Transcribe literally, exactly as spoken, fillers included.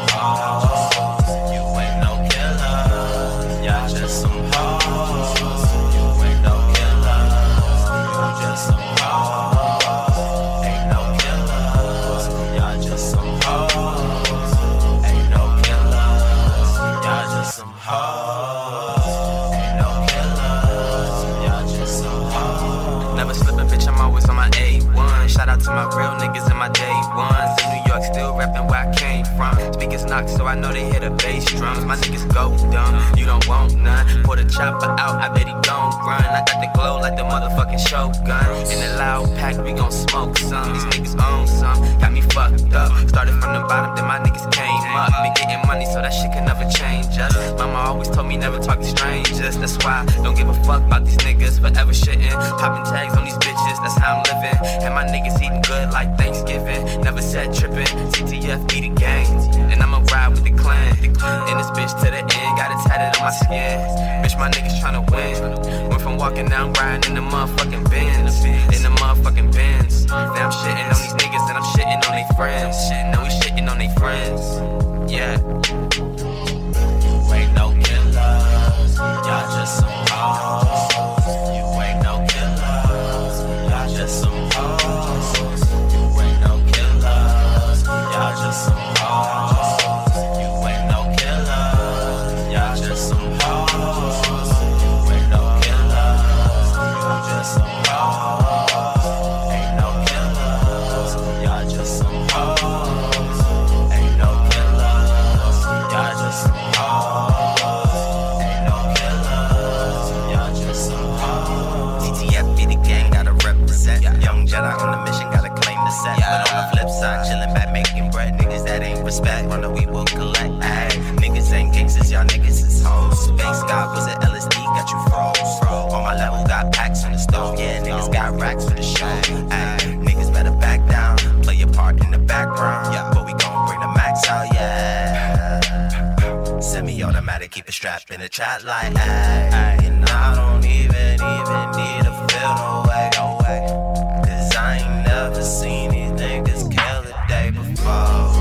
hoes. You ain't no killer, y'all just some hoes. You ain't no killer, you just some hoes. Ain't no killers, y'all just some hoes. Ain't no killers, y'all just some hoes. Ain't no killers, y'all just some hoes. Never slipping, bitch, I'm always on my A one. Shout out to my real niggas and my day ones. In New York, still reppin' where I came from. Speakers knock, so I know they hear the bass drums. My niggas go dumb, you don't want none. Pour the chopper out, I bet he gon' run. I got the glow like the motherfucking Shogun. In the loud pack, we gon' smoke some. These niggas own some, got me fucked up. Started from the bottom, then my niggas came up. Been getting money, so that shit can never change us. Mama always told me never talk to strangers. That's why I don't give a fuck about these niggas. Forever shitting, popping tags on these bitches. That's how I'm living. And my niggas eating good like Thanksgiving. Never said tripping. C T F be the gang, and I'ma ride with the clan. And this bitch to the end, got it tatted on my skin. Bitch, my niggas tryna win. Went from walking down riding in the motherfucking Benz, in the motherfucking Benz. Now I'm shitting on these niggas and I'm shitting on they friends. Now we shitting on they friends. Yeah. You ain't no killers, y'all just some hoes. You ain't no killers, y'all just some hoes. You ain't no killers, y'all just some hoes. You ain't no killers, y'all just some hoes. You ain't no killers, you just some hoes. Ain't no killers, y'all just some hoes. Ain't no killers, y'all just some hoes. Ain't no killers, y'all just some hoes. T T F be the gang, gotta represent. Young Jedi on the mission, gotta claim the set. But on the flip side, chillin' back making bread. Niggas that ain't respect, run we will collect. Ay, niggas ain't gangsters, y'all niggas is hoes. Space God was an L S D, got you froze. On my level, got packs on the stove. Yeah, niggas got racks for the show. Ay, niggas better back down, play your part in the background. Yeah, but we gon' bring the max out, yeah. Semi-automatic, keep it strapped in the chat like, ay, and I don't even, even need to feel no way, no way. Cause I ain't never seen these niggas kill a day before.